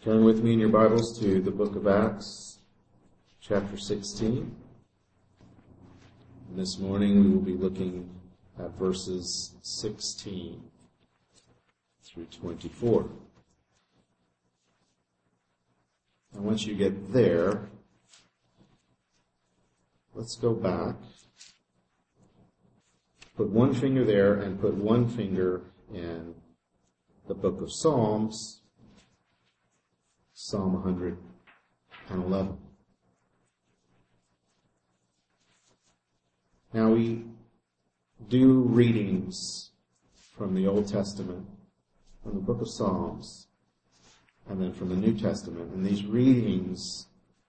Turn with me in your Bibles to the book of Acts, chapter 16. And this morning we will be looking at verses 16 through 24. And once you get there, let's go back. Put one finger there and put one finger in the book of Psalms, Psalm 111. Now we do readings from the Old Testament, from the book of Psalms, and then from the New Testament. And these readings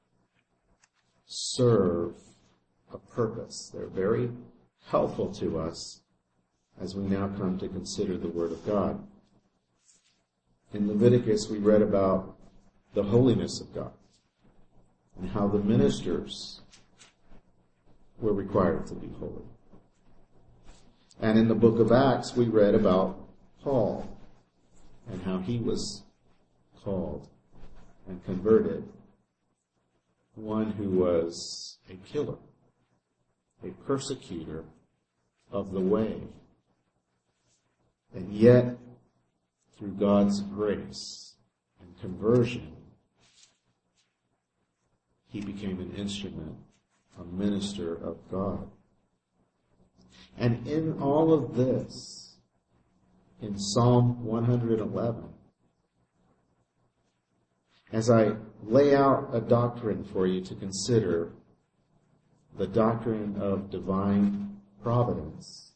serve a purpose. They're very helpful to us as we now come to consider the Word of God. In Leviticus, we read about the holiness of God and how the ministers were required to be holy. And in the book of Acts, we read about Paul and how he was called and converted, one who was a killer, a persecutor of the way. And yet, through God's grace and conversion, he became an instrument, a minister of God. And in all of this, in Psalm 111, as I lay out a doctrine for you to consider, the doctrine of divine providence,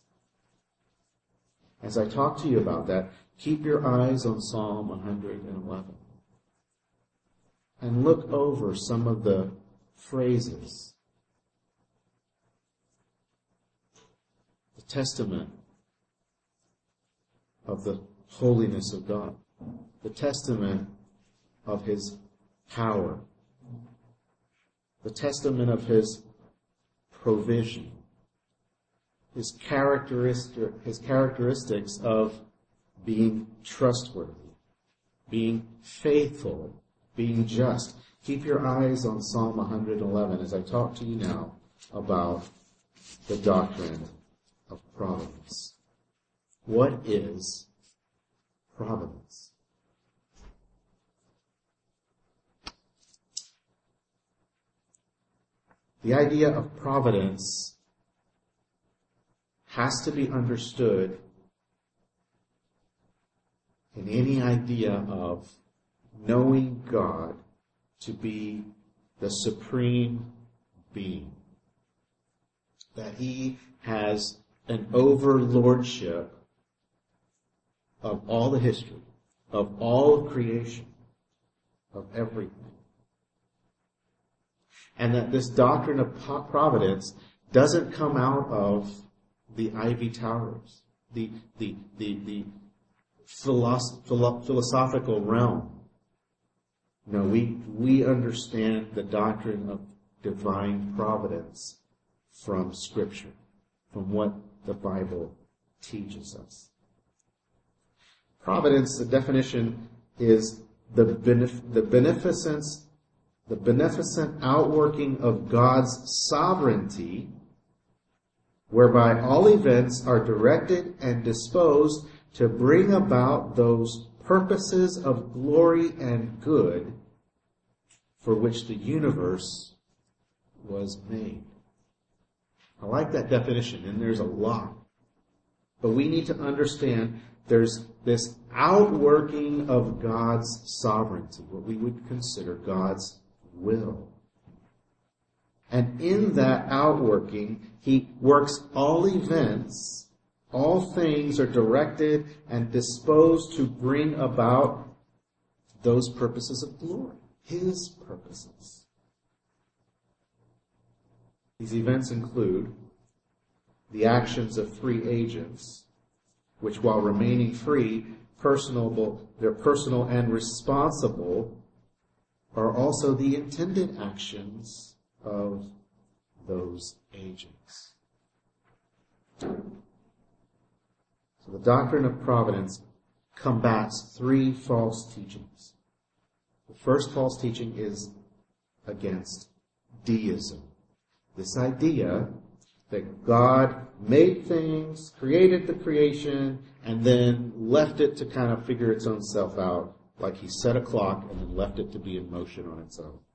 as I talk to you about that, keep your eyes on Psalm 111 and look over some of the phrases. The testament of the holiness of God, the testament of His power, the testament of His provision, His characteristics of being trustworthy, being faithful, being just. Keep your eyes on Psalm 111 as I talk to you now about the doctrine of providence. What is providence? The idea of providence has to be understood in any idea of knowing God to be the supreme being. That He has an overlordship of all the history, of all of creation, of everything. And that this doctrine of providence doesn't come out of the ivy towers, the philosophical realm. No, we understand the doctrine of divine providence from Scripture, from what the Bible teaches us. Providence, the definition is the beneficent outworking of God's sovereignty, whereby all events are directed and disposed to bring about those purposes of glory and good for which the universe was made. I like that definition, and there's a lot. But we need to understand there's this outworking of God's sovereignty, what we would consider God's will. And in that outworking, He works all events. All things are directed and disposed to bring about those purposes of glory, His purposes. These events include the actions of free agents, which while remaining free, they're personal and responsible, are also the intended actions of those agents. So the doctrine of providence combats three false teachings. The First false teaching is against deism. This idea that God made things, created the creation, and then left it to kind of figure its own self out, like he set a clock and then left it to be in motion on its own.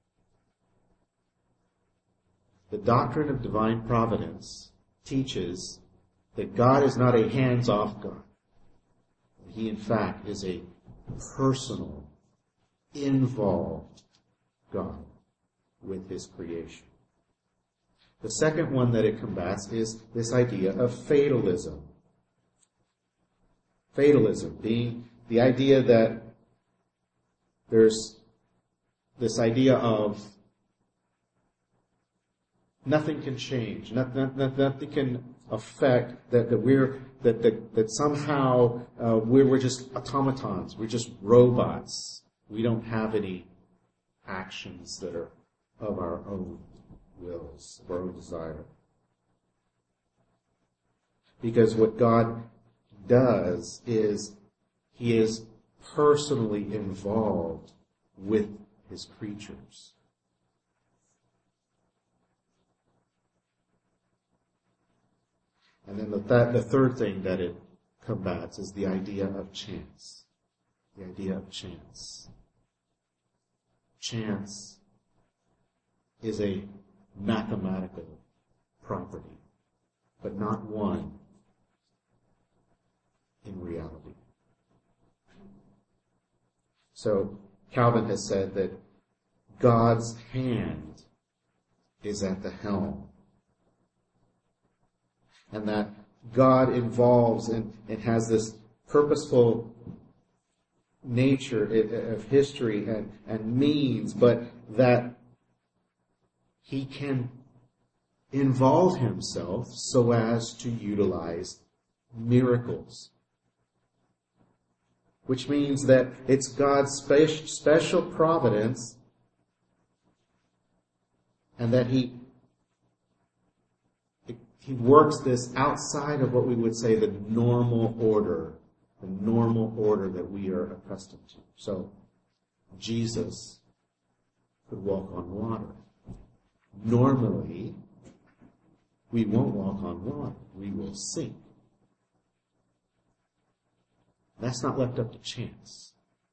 The doctrine of divine providence teaches that God is not a hands-off God. He, in fact, is a personal, involved God with his creation. The second one that it combats is this idea of fatalism. Fatalism being the idea that there's this idea of nothing can change, nothing can affect that somehow we're just automatons, we're just robots. We don't have any actions that are of our own wills, of our own desire. Because what God does is he is personally involved with his creatures. And then the third thing that it combats is the idea of chance. The idea of chance. Chance is a mathematical property, but not one in reality. So Calvin has said that God's hand is at the helm, and that God involves and has this purposeful nature of history and means, but that he can involve himself so as to utilize miracles. Which means that it's God's special providence, and that he works this outside of what we would say the normal order that we are accustomed to. So, Jesus could walk on water. Normally, we won't walk on water. We will sink. That's not left up to chance.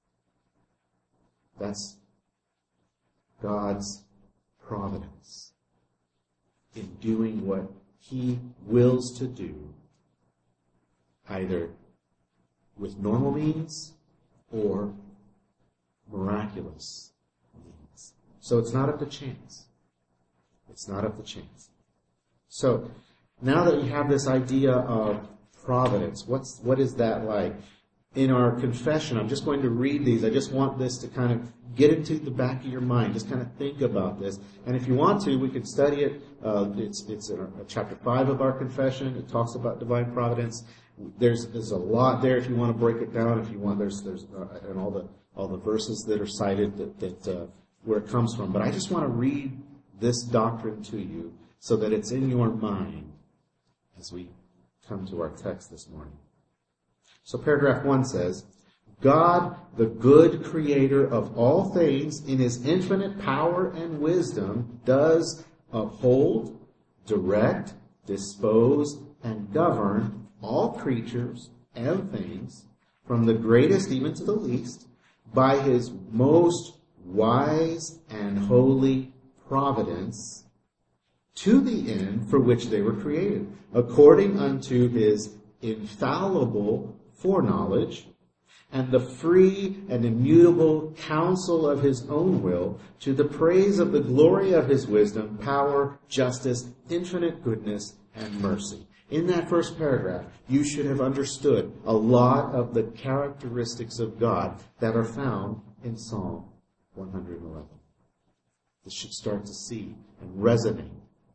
That's God's providence in doing what he wills to do, either with normal means or miraculous means. So it's not up to chance. It's not up to chance. So now that we have this idea of providence, what is that like? In our confession, I'm just going to read these. I just want this to kind of get into the back of your mind. Just kind of think about this. And if you want to, we can study it. It's in chapter 5 of our confession. It talks about divine providence. There's a lot there if you want to break it down. If you want, there's and all the verses that are cited that where it comes from. But I just want to read this doctrine to you so that it's in your mind as we come to our text this morning. So paragraph 1 says, God, the good creator of all things, in his infinite power and wisdom, does uphold, direct, dispose, and govern all creatures and things, from the greatest even to the least, by his most wise and holy providence, to the end for which they were created, according unto his infallible foreknowledge, and the free and immutable counsel of his own will, to the praise of the glory of his wisdom, power, justice, infinite goodness, and mercy. In that first paragraph, you should have understood a lot of the characteristics of God that are found in Psalm 111. This should start to see and resonate.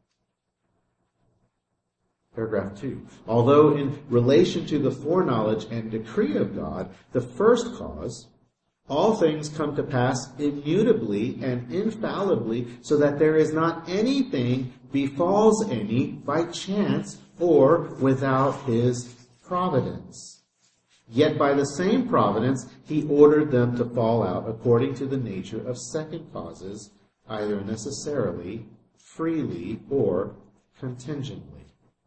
Paragraph 2. Although in relation to the foreknowledge and decree of God, the first cause, all things come to pass immutably and infallibly, so that there is not anything befalls any by chance or without his providence. Yet by the same providence, he ordered them to fall out according to the nature of second causes, either necessarily, freely, or contingently.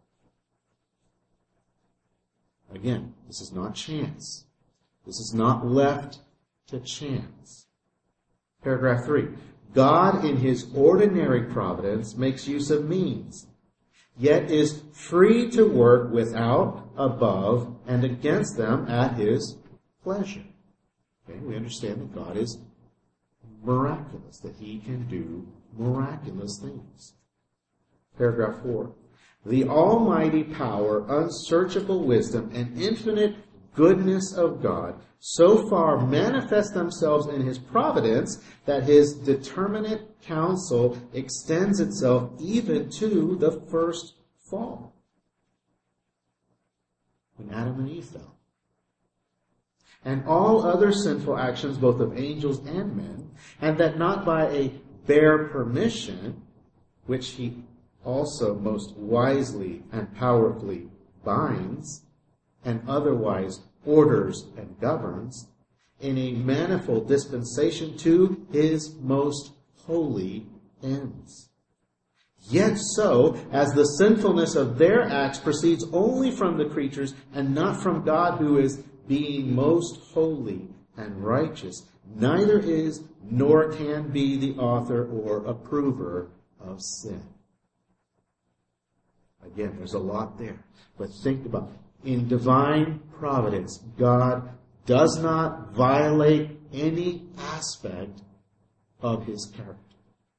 Again, this is not chance. This is not left to chance. Paragraph 3. God in his ordinary providence makes use of means, yet is free to work without, above, and against them at his pleasure. Okay, we understand that God is miraculous, that he can do miraculous things. Paragraph 4. The almighty power, unsearchable wisdom, and infinite goodness of God so far manifest themselves in his providence that his determinate counsel extends itself even to the first fall, when Adam and Eve fell. And all other sinful actions, both of angels and men, and that not by a bare permission, which he also most wisely and powerfully binds, and otherwise orders and governs, in a manifold dispensation to his most holy ends. Yet so, as the sinfulness of their acts proceeds only from the creatures and not from God, who is being most holy and righteous, neither is nor can be the author or approver of sin. Again, there's a lot there. But think about it. In divine providence, God does not violate any aspect of his character.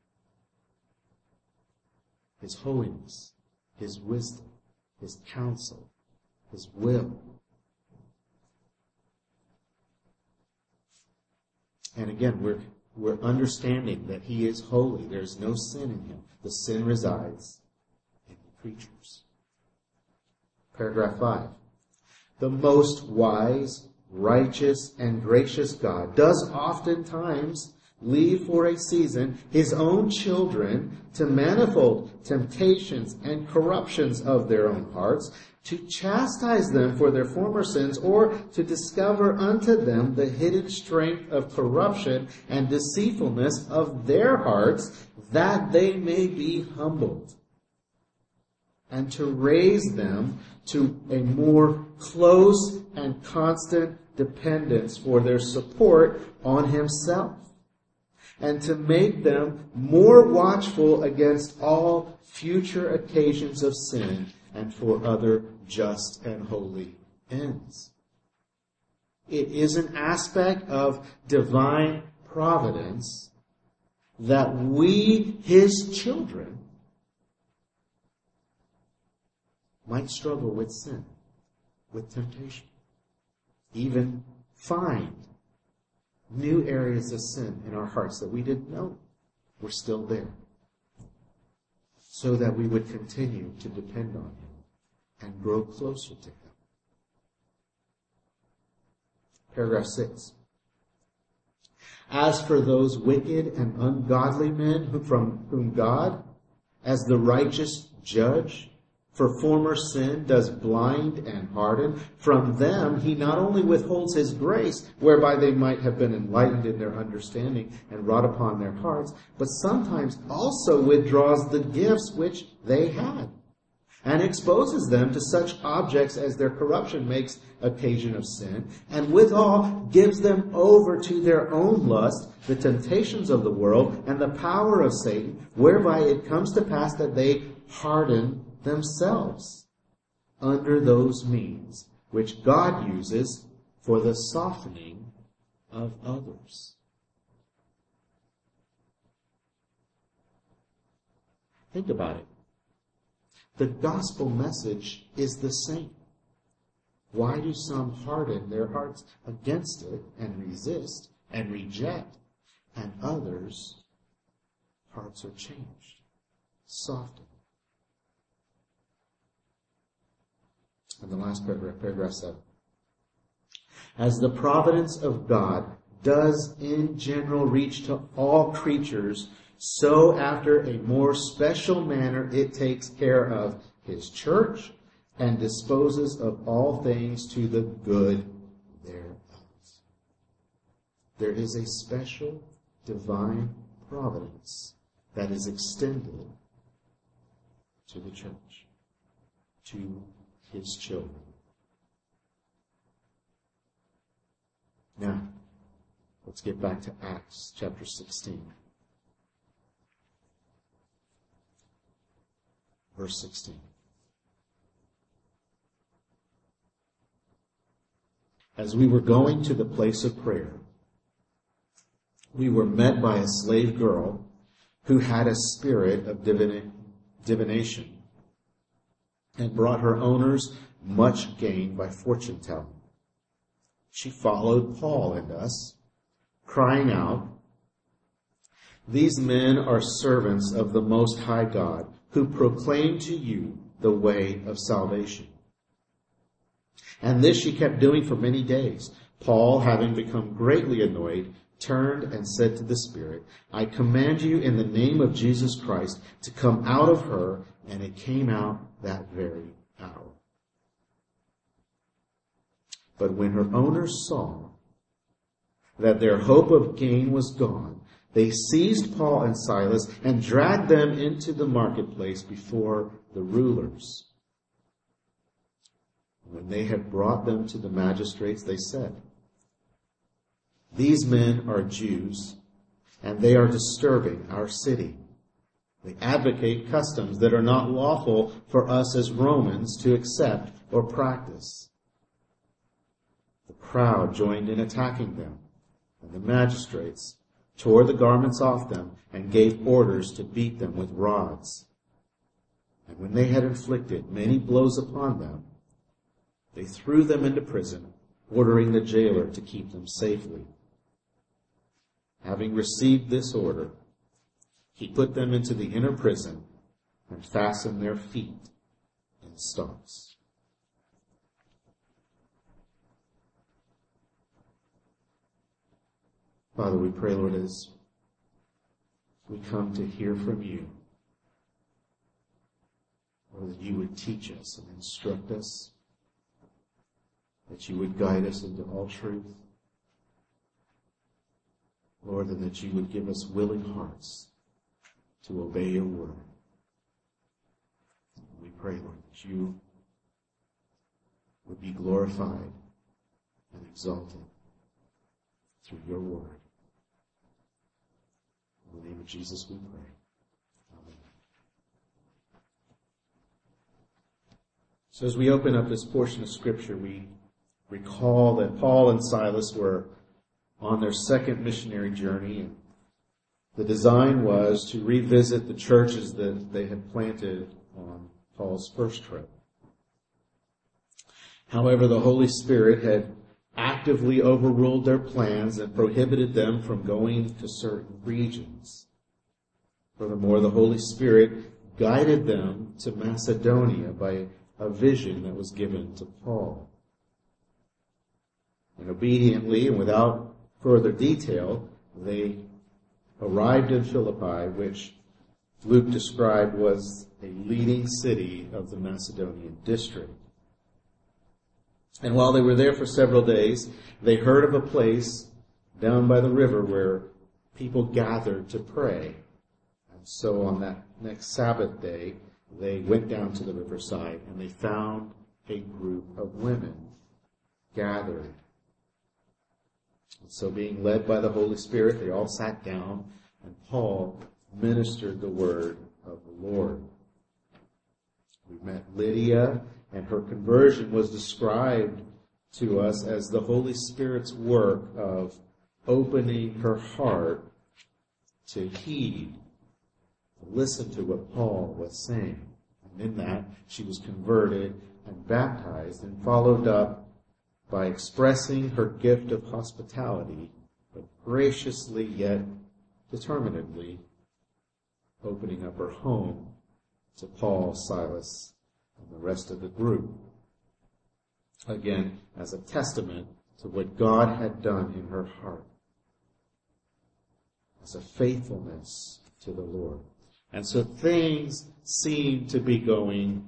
His holiness, his wisdom, his counsel, his will. And again, we're understanding that he is holy. There's no sin in him. The sin resides in the creatures. Paragraph 5. The most wise, righteous, and gracious God does oftentimes leave for a season his own children to manifold temptations and corruptions of their own hearts, to chastise them for their former sins, or to discover unto them the hidden strength of corruption and deceitfulness of their hearts, that they may be humbled, and to raise them to a more close and constant dependence for their support on himself, and to make them more watchful against all future occasions of sin and for other just and holy ends. It is an aspect of divine providence that we, his children, might struggle with sin, with temptation, even find new areas of sin in our hearts that we didn't know were still there, so that we would continue to depend on him and grow closer to him. Paragraph 6. As for those wicked and ungodly men from whom God, as the righteous judge, for former sin does blind and harden, from them he not only withholds his grace, whereby they might have been enlightened in their understanding and wrought upon their hearts, but sometimes also withdraws the gifts which they had, and exposes them to such objects as their corruption makes occasion of sin, and withal gives them over to their own lust, the temptations of the world, and the power of Satan, whereby it comes to pass that they harden themselves under those means which God uses for the softening of others. Think about it. The gospel message is the same. Why do some harden their hearts against it and resist and reject, and others' hearts are changed, softened? And the last paragraph 7. As the providence of God does in general reach to all creatures, so after a more special manner it takes care of his church and disposes of all things to the good there is a special divine providence that is extended to the church, to his children. Now, let's get back to Acts chapter 16. Verse 16. As we were going to the place of prayer, we were met by a slave girl who had a spirit of divination and brought her owners much gain by fortune telling. She followed Paul and us, crying out, "These men are servants of the Most High God, who proclaim to you the way of salvation." And this she kept doing for many days. Paul, having become greatly annoyed, turned and said to the Spirit, "I command you in the name of Jesus Christ to come out of her," and it came out that very hour. But when her owners saw that their hope of gain was gone, they seized Paul and Silas and dragged them into the marketplace before the rulers. When they had brought them to the magistrates, they said, "These men are Jews, and they are disturbing our city. They advocate customs that are not lawful for us as Romans to accept or practice." The crowd joined in attacking them, and the magistrates tore the garments off them and gave orders to beat them with rods. And when they had inflicted many blows upon them, they threw them into prison, ordering the jailer to keep them safely. Having received this order, he put them into the inner prison and fastened their feet in stocks. Father, we pray, Lord, as we come to hear from you, Lord, that you would teach us and instruct us, that you would guide us into all truth, Lord, and that you would give us willing hearts to obey your word. We pray, Lord, that you would be glorified and exalted through your word. In the name of Jesus we pray. Amen. So as we open up this portion of Scripture, we recall that Paul and Silas were on their second missionary journey, and the design was to revisit the churches that they had planted on Paul's first trip. However, the Holy Spirit had actively overruled their plans and prohibited them from going to certain regions. Furthermore, the Holy Spirit guided them to Macedonia by a vision that was given to Paul. And obediently and without further detail, they arrived in Philippi, which Luke described was a leading city of the Macedonian district. And while they were there for several days, they heard of a place down by the river where people gathered to pray. And so on that next Sabbath day, they went down to the riverside and they found a group of women gathered. And so being led by the Holy Spirit, they all sat down and Paul ministered the word of the Lord. We met Lydia, and her conversion was described to us as the Holy Spirit's work of opening her heart to heed, to listen to what Paul was saying. And in that, she was converted and baptized and followed up by expressing her gift of hospitality, but graciously yet determinedly opening up her home to Paul, Silas, and the rest of the group. Again, as a testament to what God had done in her heart, as a faithfulness to the Lord. And so things seem to be going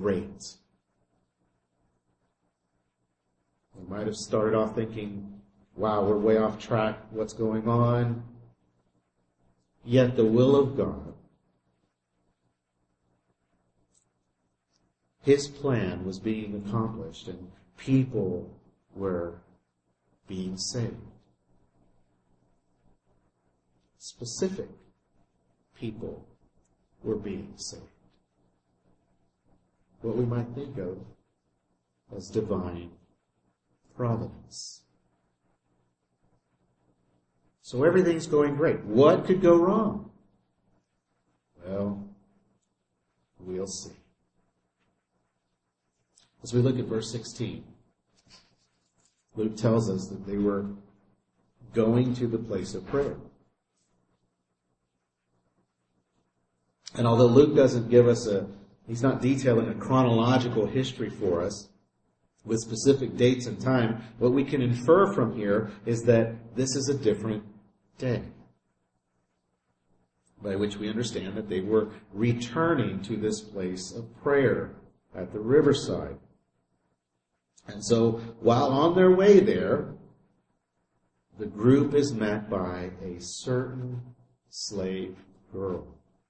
great. We might have started off thinking wow, we're way off track, what's going on? Yet the will of God, His plan was being accomplished and people were being saved. Specific people were being saved. What we might think of as divine providence. So everything's going great. What could go wrong? Well, we'll see. As we look at verse 16, Luke tells us that they were going to the place of prayer. And although Luke doesn't give us he's not detailing a chronological history for us with specific dates and time, what we can infer from here is that this is a different day. By which we understand that they were returning to this place of prayer at the riverside. And so, while on their way there, the group is met by a certain slave girl.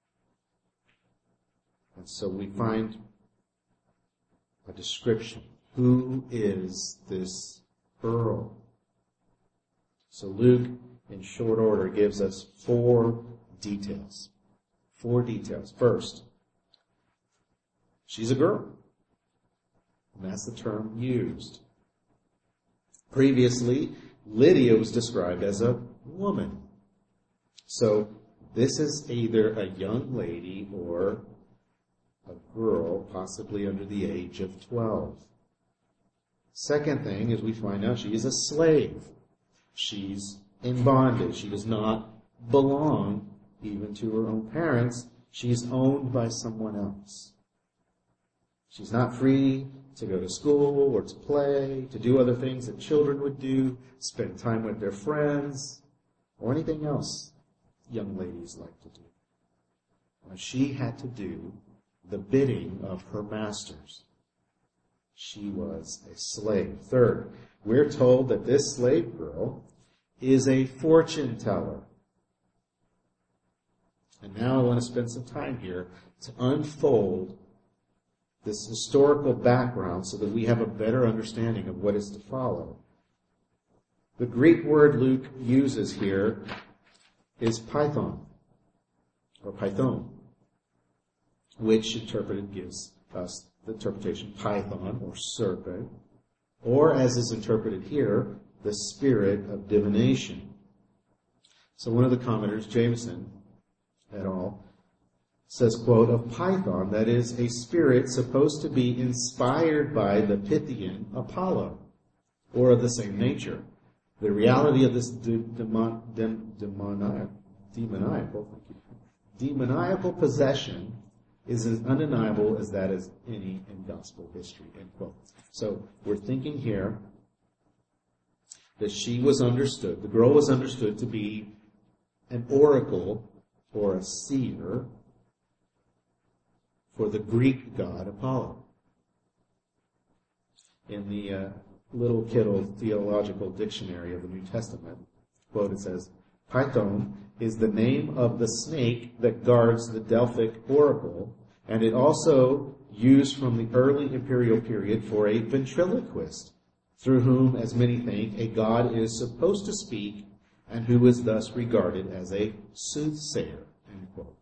And so we find a description. Who is this girl? So Luke, in short order, gives us 4 details. 4 details. First, she's a girl. And that's the term used. Previously, Lydia was described as a woman. So this is either a young lady or a girl, possibly under the age of 12. Second thing is we find out she is a slave. She's in bondage. She does not belong even to her own parents. She's owned by someone else. She's not free to go to school or to play, to do other things that children would do, spend time with their friends, or anything else young ladies like to do. She had to do the bidding of her masters. She was a slave. Third, we're told that this slave girl is a fortune teller. And now I want to spend some time here to unfold this historical background so that we have a better understanding of what is to follow. The Greek word Luke uses here is python, or python, which interpreted gives us the interpretation python, or serpent, or as is interpreted here, the spirit of divination. So one of the commenters, Jameson et al., says, quote, of Python, that is a spirit supposed to be inspired by the Pythian Apollo, or of the same nature. The reality of this demoniacal possession is as undeniable as that is any in gospel history, end quote. So we're thinking here that she was understood, the girl was understood to be an oracle or a seer for the Greek god Apollo. In the Little Kittle Theological Dictionary of the New Testament, quote, it says, Python is the name of the snake that guards the Delphic oracle, and it also used from the early imperial period for a ventriloquist, through whom, as many think, a god is supposed to speak, and who is thus regarded as a soothsayer, end quote.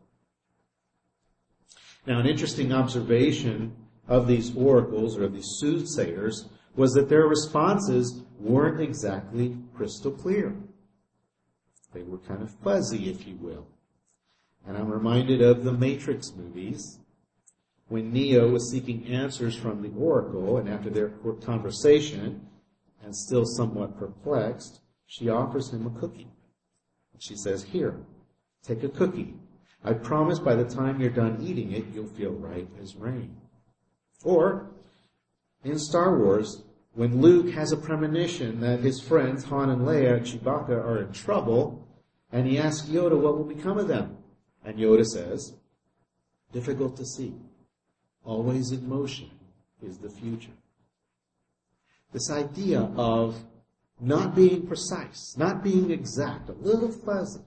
Now, an interesting observation of these oracles, or of these soothsayers, was that their responses weren't exactly crystal clear. They were kind of fuzzy, if you will. And I'm reminded of the Matrix movies, when Neo was seeking answers from the oracle, and after their conversation, and still somewhat perplexed, she offers him a cookie. She says, here, take a cookie. I promise by the time you're done eating it, you'll feel right as rain. Or, in Star Wars, when Luke has a premonition that his friends, Han and Leia and Chewbacca, are in trouble, and he asks Yoda what will become of them. And Yoda says, difficult to see. Always in motion is the future. This idea of not being precise, not being exact, a little fuzzy.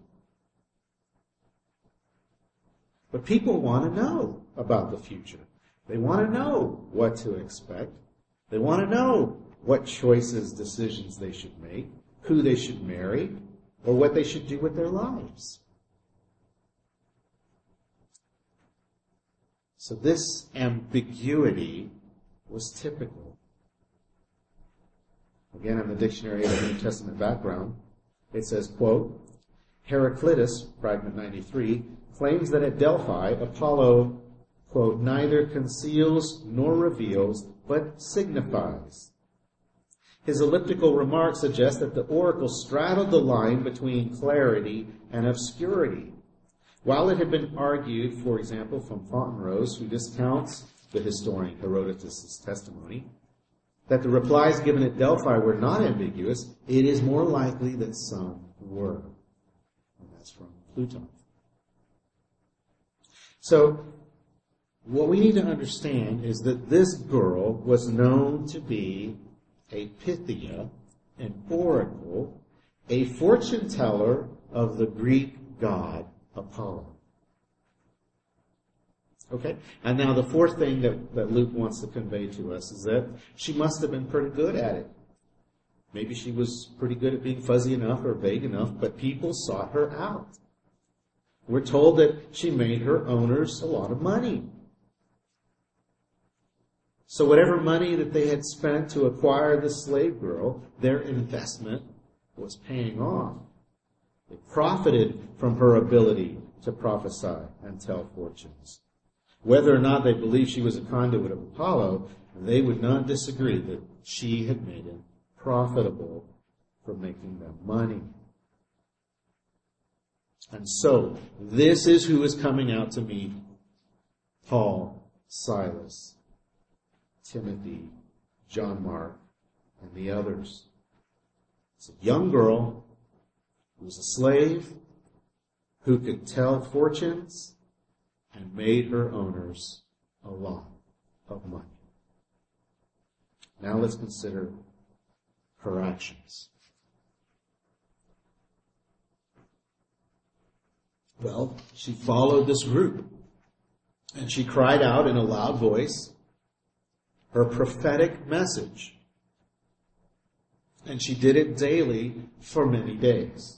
But people want to know about the future. They want to know what to expect. They want to know what choices, decisions they should make, who they should marry, or what they should do with their lives. So this ambiguity was typical. Again, in the Dictionary of the New Testament Background, it says, quote, Heraclitus, fragment 93, claims that at Delphi, Apollo, quote, neither conceals nor reveals, but signifies. His elliptical remarks suggest that the oracle straddled the line between clarity and obscurity. While it had been argued, for example, from Fontenrose, who discounts the historian Herodotus' testimony, that the replies given at Delphi were not ambiguous, it is more likely that some were. And that's from Plutarch. So, what we need to understand is that this girl was known to be a Pythia, an oracle, a fortune teller of the Greek god Apollo. Okay? And now the fourth thing that Luke wants to convey to us is that she must have been pretty good at it. Maybe she was pretty good at being fuzzy enough or vague enough, but people sought her out. We're told that she made her owners a lot of money. So whatever money that they had spent to acquire this slave girl, their investment was paying off. They profited from her ability to prophesy and tell fortunes. Whether or not they believed she was a conduit of Apollo, they would not disagree that she had made it profitable for making them money. And so, this is who is coming out to meet Paul, Silas, Timothy, John Mark, and the others. It's a young girl who was a slave, who could tell fortunes, and made her owners a lot of money. Now let's consider her actions. Well, she followed this group, and she cried out in a loud voice her prophetic message. And she did it daily for many days,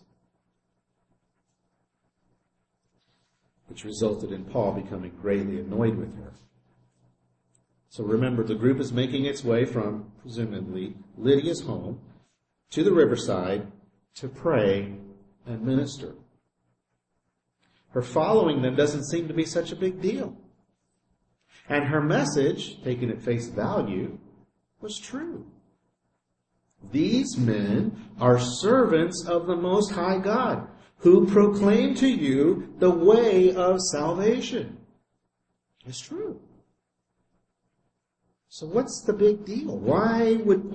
which resulted in Paul becoming greatly annoyed with her. So remember, the group is making its way from, presumably, Lydia's home to the riverside to pray and minister. Her following them doesn't seem to be such a big deal. And her message, taken at face value, was true. These men are servants of the Most High God, who proclaim to you the way of salvation. It's true. So what's the big deal? How did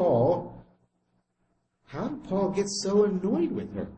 Paul get so annoyed with her?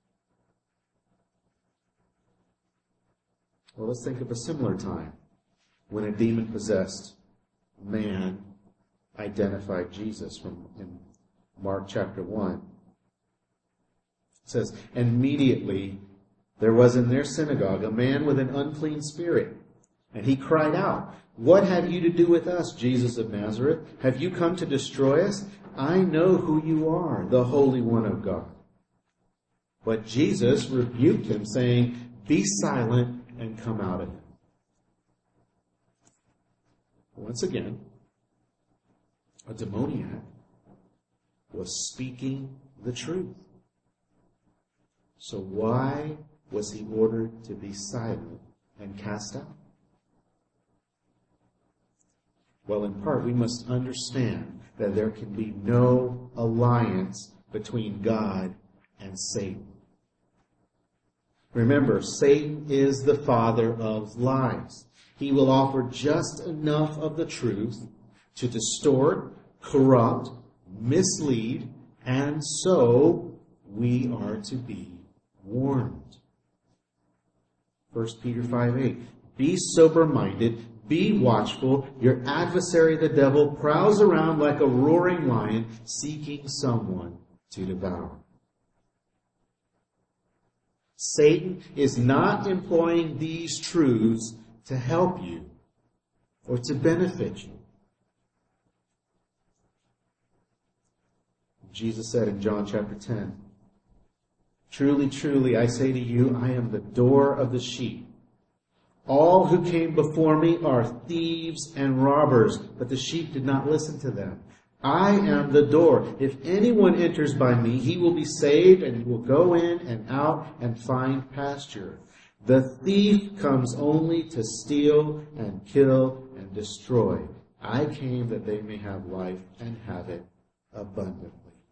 Well, let's think of a similar time when a demon-possessed man identified Jesus in Mark chapter 1. It says, immediately there was in their synagogue a man with an unclean spirit, and he cried out, "What have you to do with us, Jesus of Nazareth? Have you come to destroy us? I know who you are, the Holy One of God." But Jesus rebuked him, saying, "Be silent and come out of him." Once again, a demoniac was speaking the truth. So why was he ordered to be silent and cast out? Well, in part, we must understand that there can be no alliance between God and Satan. Remember, Satan is the father of lies. He will offer just enough of the truth to distort, corrupt, mislead, and so we are to be warned. 1 Peter 5:8. Be sober-minded, be watchful. Your adversary, the devil, prowls around like a roaring lion, seeking someone to devour. Satan is not employing these truths to help you or to benefit you. Jesus said in John chapter 10, "Truly, truly, I say to you, I am the door of the sheep. All who came before me are thieves and robbers, but the sheep did not listen to them. I am the door. If anyone enters by me, he will be saved and will go in and out and find pasture. The thief comes only to steal and kill and destroy. I came that they may have life and have it abundantly."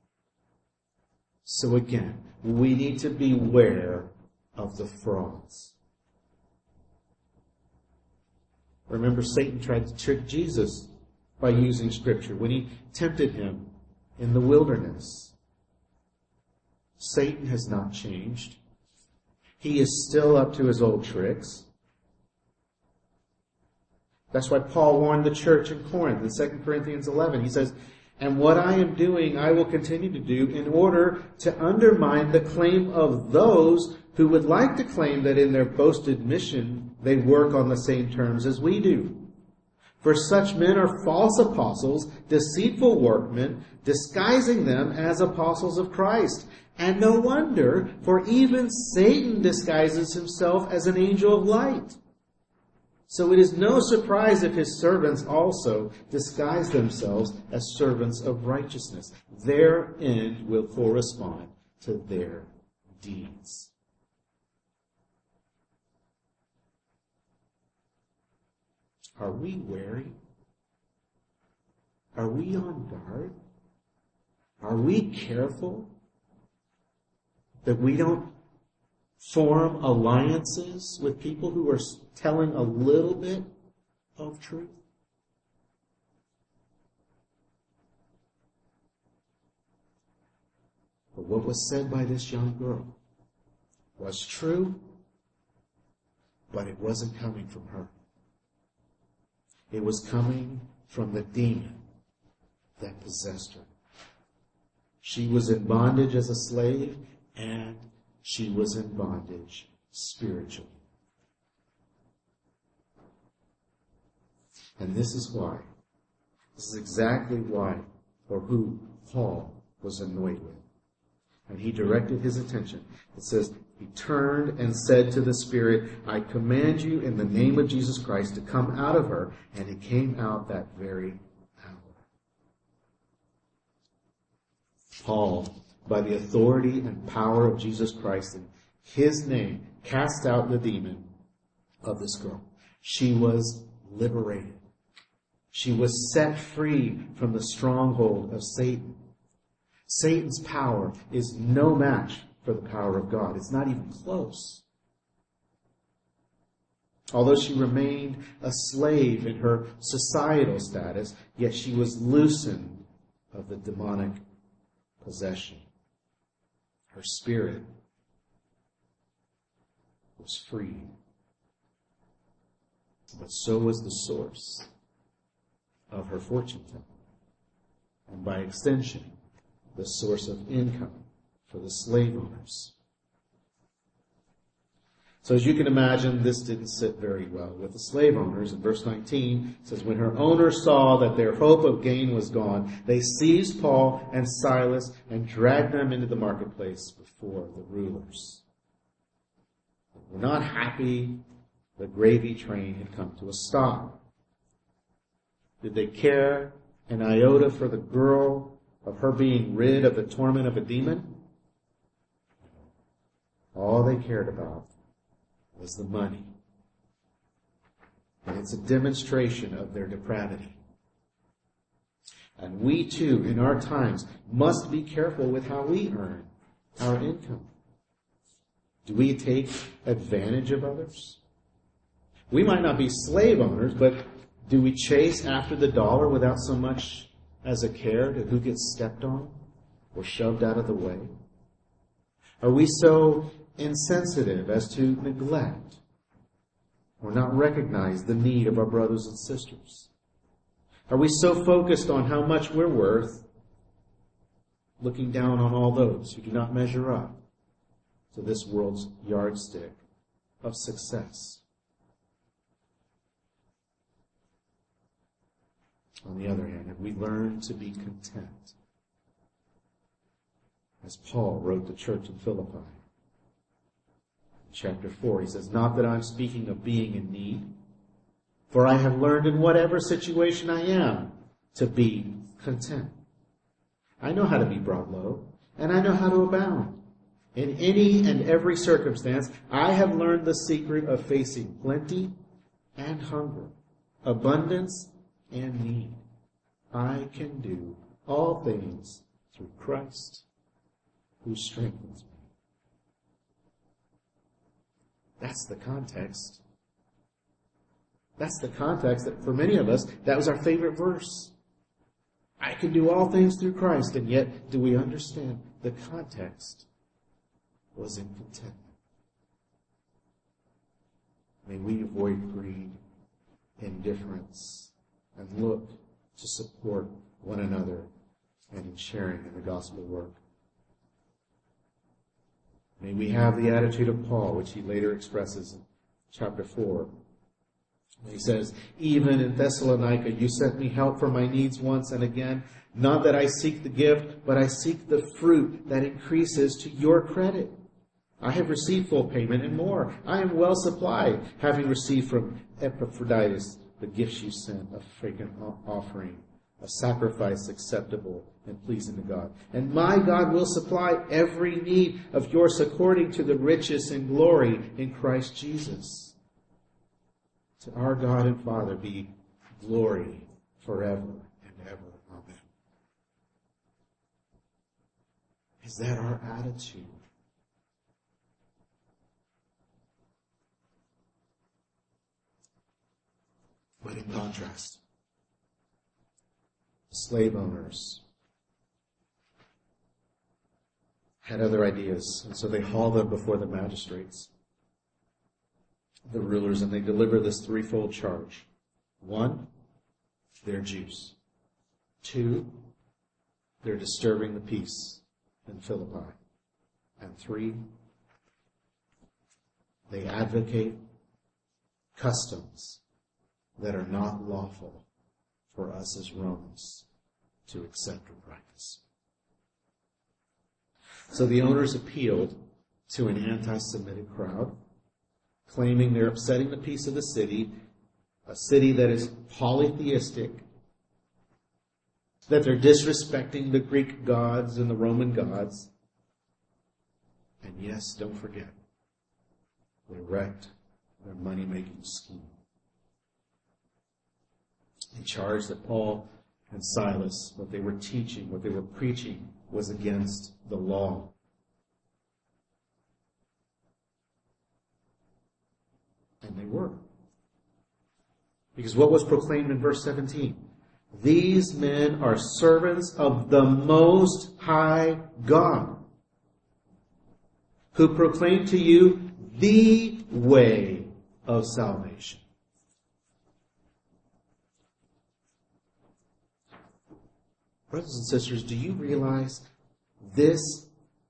So again, we need to beware of the frauds. Remember, Satan tried to trick Jesus by using Scripture when he tempted him in the wilderness. Satan has not changed. He is still up to his old tricks. That's why Paul warned the church in Corinth in 2 Corinthians 11. He says, "And what I am doing, I will continue to do in order to undermine the claim of those who would like to claim that in their boasted mission they work on the same terms as we do. For such men are false apostles, deceitful workmen, disguising them as apostles of Christ. And no wonder, for even Satan disguises himself as an angel of light. So it is no surprise if his servants also disguise themselves as servants of righteousness. Their end will correspond to their deeds." Are we wary? Are we on guard? Are we careful that we don't form alliances with people who are telling a little bit of truth? But what was said by this young girl was true, but it wasn't coming from her. It was coming from the demon that possessed her. She was in bondage as a slave, and she was in bondage spiritually. And this is why. This is exactly why, or who Paul was annoyed with. And he directed his attention. It says, he turned and said to the spirit, "I command you in the name of Jesus Christ to come out of her." And it came out that very hour. Paul, by the authority and power of Jesus Christ in his name, cast out the demon of this girl. She was liberated. She was set free from the stronghold of Satan. Satan's power is no match for the power of God. It's not even close. Although she remained a slave in her societal status, yet she was loosened of the demonic possession. Her spirit was freed. But so was the source of her fortune telling. And by extension, the source of income for the slave owners. So as you can imagine, this didn't sit very well with the slave owners. In verse 19, it says, "When her owners saw that their hope of gain was gone, they seized Paul and Silas and dragged them into the marketplace before the rulers." They were not happy the gravy train had come to a stop. Did they care an iota for the girl, of her being rid of the torment of a demon? All they cared about was the money. And it's a demonstration of their depravity. And we too, in our times, must be careful with how we earn our income. Do we take advantage of others? We might not be slave owners, but do we chase after the dollar without so much as a care to who gets stepped on or shoved out of the way? Are we so insensitive as to neglect or not recognize the need of our brothers and sisters? Are we so focused on how much we're worth looking down on all those who do not measure up to this world's yardstick of success. On the other hand, have we learned to be content? As Paul wrote the church in Philippi. Chapter 4, he says, "Not that I'm speaking of being in need, for I have learned in whatever situation I am to be content. I know how to be brought low, and I know how to abound. In any and every circumstance, I have learned the secret of facing plenty and hunger, abundance and need. I can do all things through Christ who strengthens me." That's the context. That's the context that for many of us, that was our favorite verse. I can do all things through Christ, and yet do we understand the context was in contentment? May we avoid greed, indifference, and look to support one another and in sharing in the gospel work. May we have the attitude of Paul, which he later expresses in chapter 4. He says, "Even in Thessalonica you sent me help for my needs once and again. Not that I seek the gift, but I seek the fruit that increases to your credit. I have received full payment and more. I am well supplied, having received from Epaphroditus the gifts you sent, a fragrant offering, a sacrifice acceptable and pleasing to God. And my God will supply every need of yours according to the riches and glory in Christ Jesus. To our God and Father be glory forever and ever. Amen." Is that our attitude? But in contrast, slave owners had other ideas, and so they haul them before the magistrates, the rulers, and they deliver this threefold charge. 1, they're Jews. 2, they're disturbing the peace in Philippi. And 3, they advocate customs that are not lawful for us as Romans to accept or practice. So the owners appealed to an anti-Semitic crowd, claiming they're upsetting the peace of the city, a city that is polytheistic, that they're disrespecting the Greek gods and the Roman gods. And yes, don't forget, they wrecked their money-making scheme. They charged that Paul and Silas, what they were teaching, what they were preaching, was against the law. And they were. Because what was proclaimed in verse 17? These men are servants of the Most High God, who proclaim to you the way of salvation. Brothers and sisters, do you realize this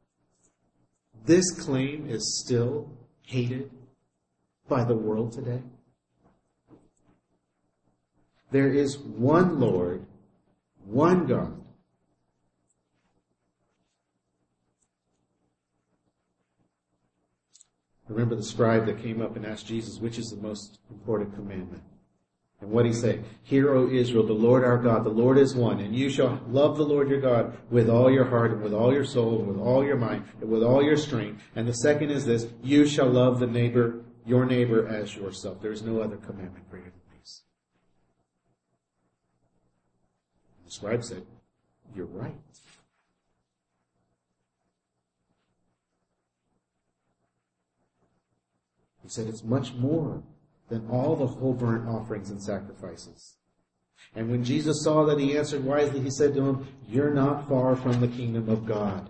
claim is still hated by the world today? There is one Lord, one God. Remember the scribe that came up and asked Jesus, which is the most important commandment? And what did he say? Hear, O Israel, the Lord our God, the Lord is one, and you shall love the Lord your God with all your heart and with all your soul and with all your mind and with all your strength. And the second is this, you shall love your neighbor as yourself. There is no other commandment greater than these. The scribe said, you're right. He said it's much more than all the whole burnt offerings and sacrifices. And when Jesus saw that he answered wisely, he said to him, you're not far from the kingdom of God.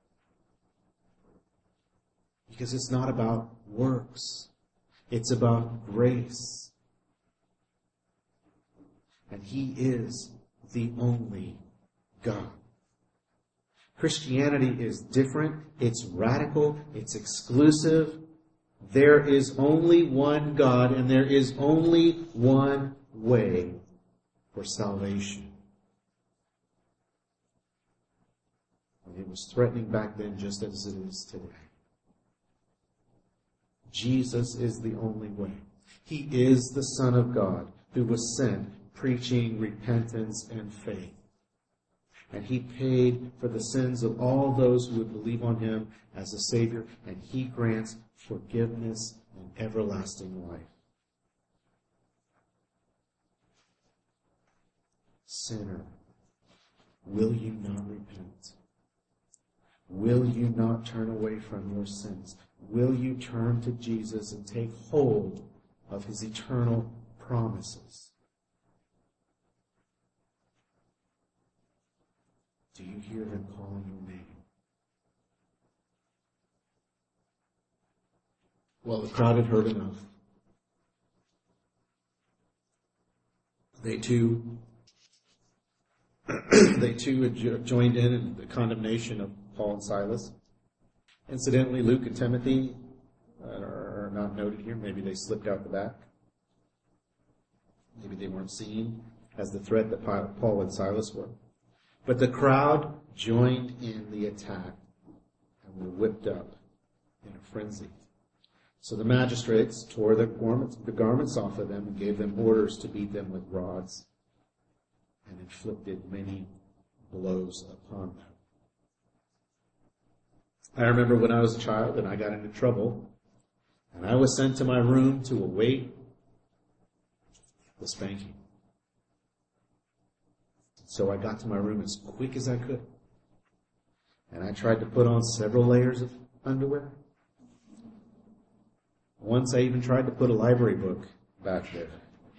Because it's not about works. It's about grace. And he is the only God Christianity is different, it's radical, it's exclusive. There is only one God and there is only one way for salvation. And it was threatening back then just as it is today. Jesus is the only way. He is the Son of God who was sent preaching repentance and faith. And He paid for the sins of all those who would believe on Him as a Savior, and He grants forgiveness and everlasting life. Sinner, will you not repent? Will you not turn away from your sins? Will you turn to Jesus and take hold of His eternal promises? Do you hear Him calling your name? Well, the crowd had heard enough. They too had joined in the condemnation of Paul and Silas. Incidentally, Luke and Timothy are not noted here. Maybe they slipped out the back. Maybe they weren't seen as the threat that Paul and Silas were. But the crowd joined in the attack and were whipped up in a frenzy. So the magistrates tore the garments off of them and gave them orders to beat them with rods and inflicted many blows upon them. I remember when I was a child and I got into trouble and I was sent to my room to await the spanking. So I got to my room as quick as I could. And I tried to put on several layers of underwear. Once I even tried to put a library book back there.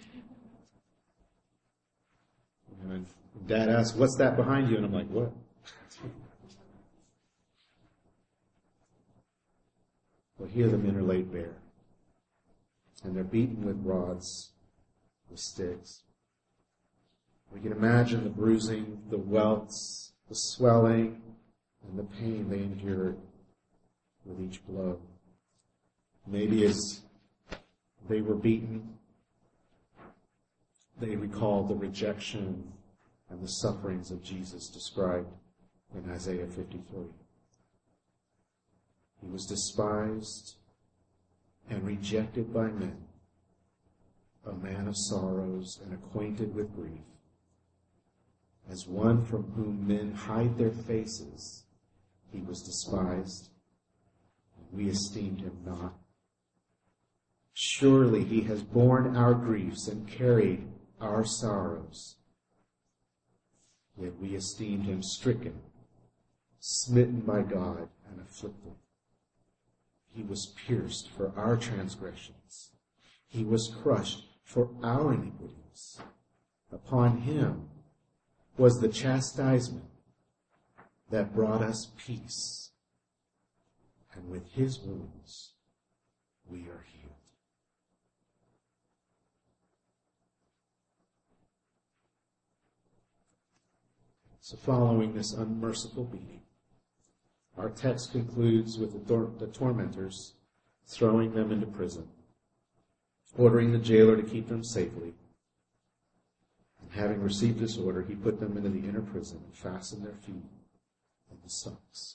And Dad asked, "What's that behind you?" And I'm like, "What?" Well, here the men are laid bare. And they're beaten with rods, with sticks. We can imagine the bruising, the welts, the swelling, and the pain they endured with each blow. Maybe as they were beaten, they recalled the rejection and the sufferings of Jesus described in Isaiah 53. He was despised and rejected by men, a man of sorrows and acquainted with grief. As one from whom men hide their faces, He was despised, and we esteemed Him not. Surely He has borne our griefs and carried our sorrows. Yet we esteemed Him stricken, smitten by God, and afflicted. He was pierced for our transgressions. He was crushed for our iniquities. Upon Him was the chastisement that brought us peace. And with His wounds, we are healed. So following this unmerciful beating, our text concludes with the tormentors throwing them into prison, ordering the jailer to keep them safely. And having received this order, he put them into the inner prison and fastened their feet in the stocks.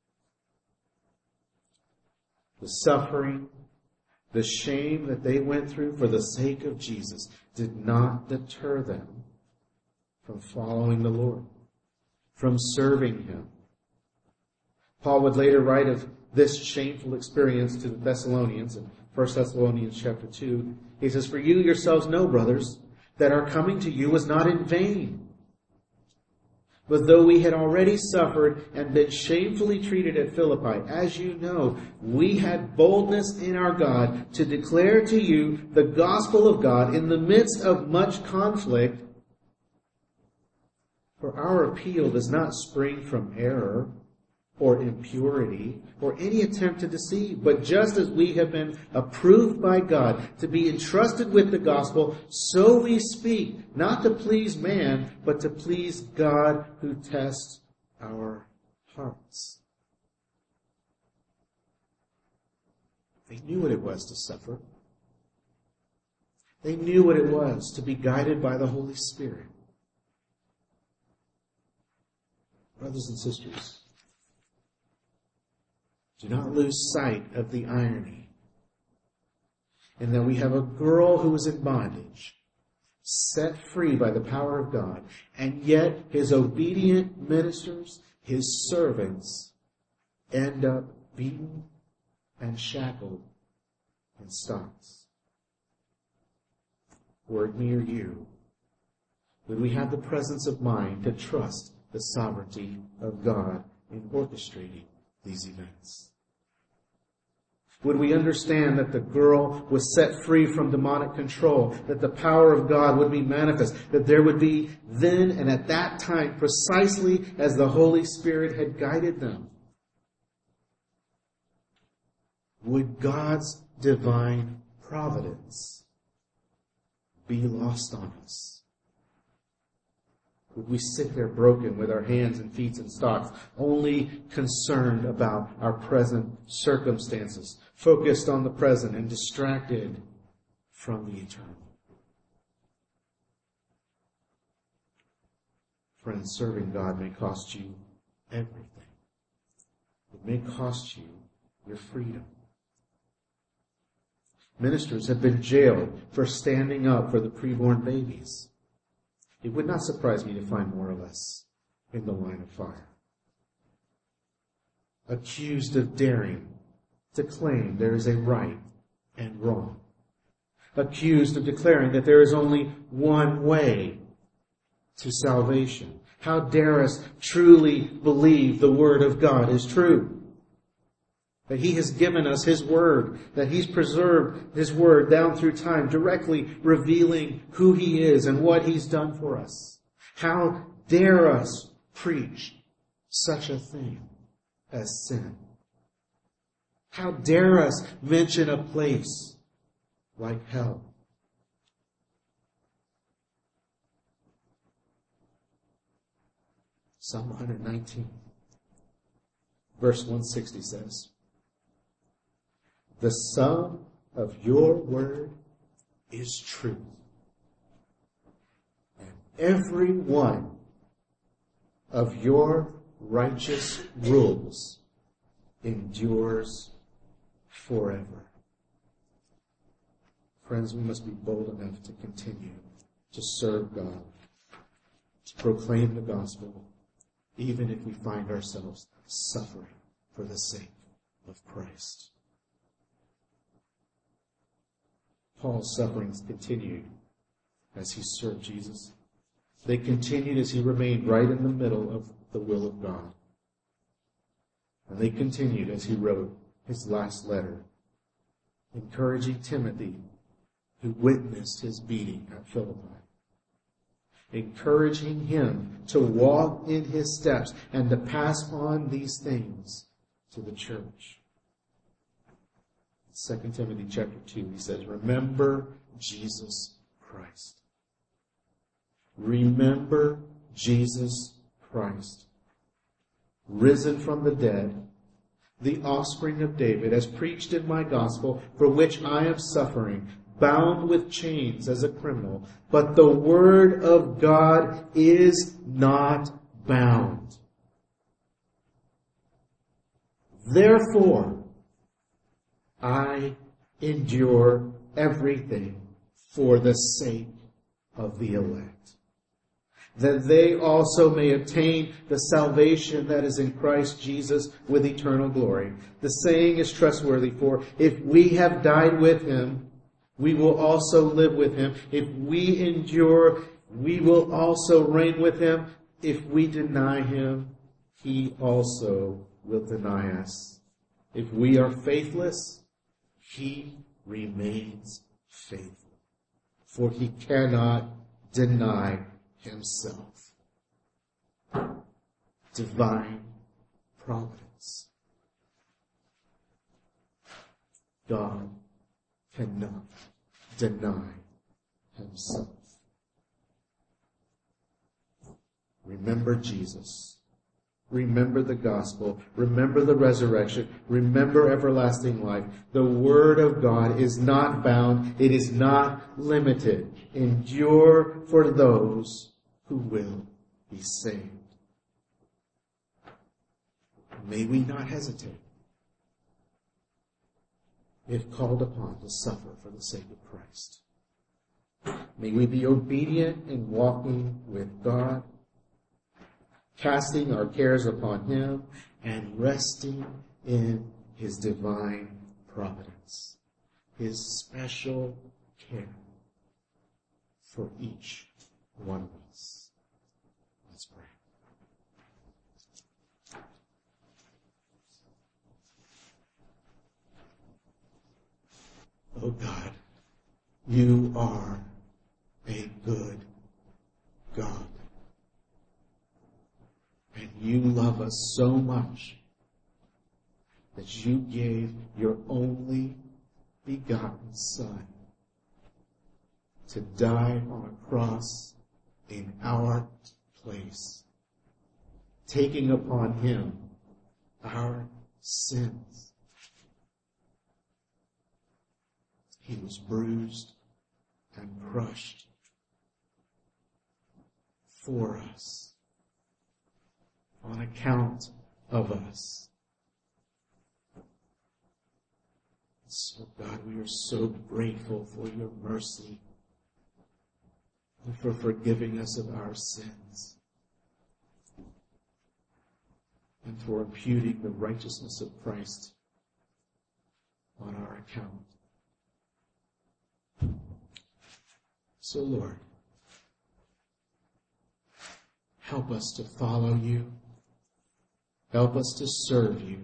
The suffering, the shame that they went through for the sake of Jesus did not deter them from following the Lord, from serving Him. Paul would later write of this shameful experience to the Thessalonians in 1 Thessalonians chapter 2. He says, "For you yourselves know, brothers, that our coming to you was not in vain. But though we had already suffered and been shamefully treated at Philippi, as you know, we had boldness in our God to declare to you the gospel of God in the midst of much conflict. For our appeal does not spring from error or impurity, or any attempt to deceive. But just as we have been approved by God to be entrusted with the gospel, so we speak, not to please man, but to please God who tests our hearts. They knew what it was to suffer. They knew what it was to be guided by the Holy Spirit. Brothers and sisters, do not lose sight of the irony in that we have a girl who is in bondage, set free by the power of God, and yet his obedient ministers, his servants, end up beaten and shackled in stocks. Were it me or you, would we have the presence of mind to trust the sovereignty of God in orchestrating these events? Would we understand that the girl was set free from demonic control, that the power of God would be manifest, that there would be then and at that time precisely as the Holy Spirit had guided them? Would God's divine providence be lost on us? Would we sit there broken with our hands and feet in stocks, only concerned about our present circumstances, focused on the present and distracted from the eternal? Friends, serving God may cost you everything. It may cost you your freedom. Ministers have been jailed for standing up for the preborn babies. It would not surprise me to find more or less in the line of fire. Accused of daring to claim there is a right and wrong. Accused of declaring that there is only one way to salvation. How dare us truly believe the Word of God is true? That He has given us His Word, that He's preserved His Word down through time, directly revealing who He is and what He's done for us. How dare us preach such a thing as sin? How dare us mention a place like hell? Psalm 119, verse 160 says, "The sum of your word is truth, and every one of your righteous rules endures forever." Friends, we must be bold enough to continue to serve God, to proclaim the gospel, even if we find ourselves suffering for the sake of Christ. Paul's sufferings continued as he served Jesus. They continued as he remained right in the middle of the will of God. And they continued as he wrote his last letter, encouraging Timothy, who witnessed his beating at Philippi, encouraging him to walk in his steps and to pass on these things to the church. 2 Timothy chapter 2, he says, "Remember Jesus Christ." Remember Jesus Christ, risen from the dead, the offspring of David, as preached in my gospel, for which I am suffering, bound with chains as a criminal. But the word of God is not bound. Therefore, I endure everything for the sake of the elect, that they also may obtain the salvation that is in Christ Jesus with eternal glory. The saying is trustworthy, for if we have died with Him, we will also live with Him. If we endure, we will also reign with Him. If we deny Him, He also will deny us. If we are faithless, He remains faithful, for He cannot deny Himself. Divine providence. God cannot deny Himself. Remember Jesus. remember the gospel, remember the resurrection, remember everlasting life. The word of God is not bound, it is not limited. Endure for those who will be saved. May we not hesitate if called upon to suffer for the sake of Christ. May we be obedient in walking with God, casting our cares upon Him, and resting in His divine providence, His special care for each one of us. Let's pray. Oh God, you are a good God. And you love us so much that you gave your only begotten Son to die on a cross in our place, taking upon Him our sins. He was bruised and crushed for us, on account of us. So God, we are so grateful for your mercy and for forgiving us of our sins and for imputing the righteousness of Christ on our account. So Lord, help us to follow you. Help us to serve you.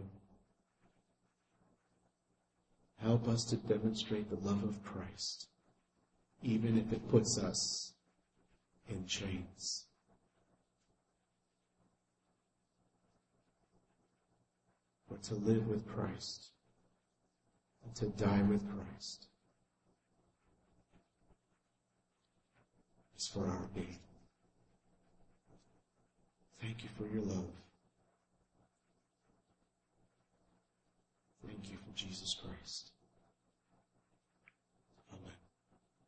Help us to demonstrate the love of Christ, even if it puts us in chains. For to live with Christ and to die with Christ is for our gain. Thank you for your love.